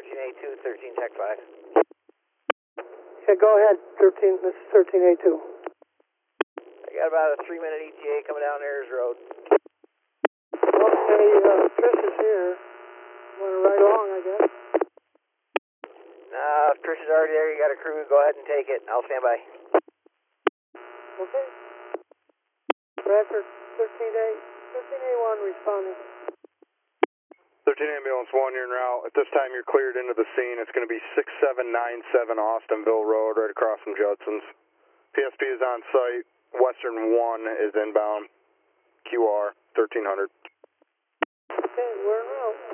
13A2, 13 Tech 5. Yeah, go ahead, 13, this is 13A2. I got about a 3-minute ETA coming down Ayers Road. Okay, Trish is here. Want to ride along, I guess. If Trish is already there, you got a crew, go ahead and take it. I'll stand by. Okay. Bradford, 13A1 responding. 13 Ambulance 1, you're en route. At this time, you're cleared into the scene. It's going to be 6797 Austinville Road, right across from Judson's. PSP is on site. Western 1 is inbound. QR 1300. Okay, we're en route.